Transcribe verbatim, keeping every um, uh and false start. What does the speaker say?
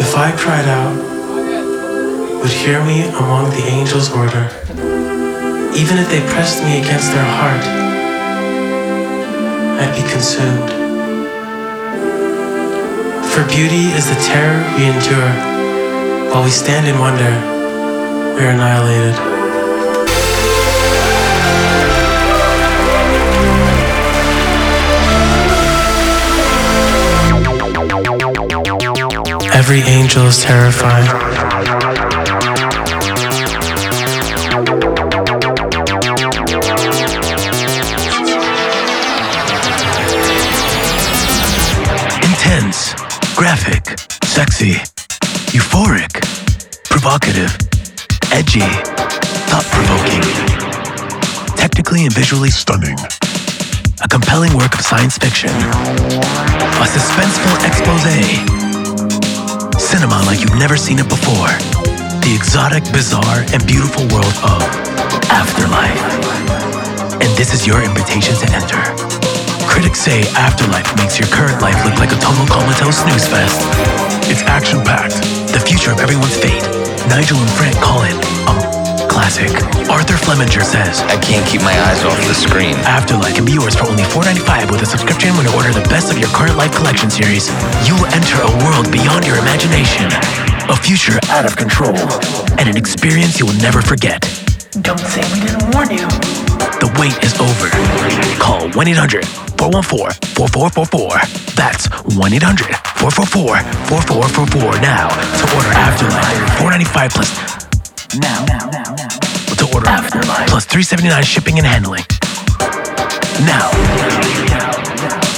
if I cried out, would hear me among the angels' order. Even if they pressed me against their heart, I'd be consumed. For beauty is the terror we endure. While we stand in wonder, we are annihilated. Every angel is terrified. Intense, graphic, sexy, euphoric, provocative, edgy, thought-provoking, technically and visually stunning. A compelling work of science fiction. A suspenseful exposé. Cinema like you've never seen it before. The exotic, bizarre, and beautiful world of Afterlife. And this is your invitation to enter. Critics say Afterlife makes your current life look like a total comatose snooze fest. It's action-packed, the future of everyone's fate. Nigel and Frank call it a classic. Arthur Flemminger says, I can't keep my eyes off the screen. Afterlife can be yours for only four dollars and ninety-five cents with a subscription when you order the best of your current life collection series. You will enter a world beyond your imagination. A future out of control. And an experience you will never forget. Don't say we didn't warn you. The wait is over. Call one eight hundred, four one four, four four four four. That's one eight hundred, four four four, four four four four now to order Afterlife. four dollars and ninety-five cents plus Now, now, now, now. to order Afterlife. plus three dollars and seventy-nine cents shipping and handling. Now.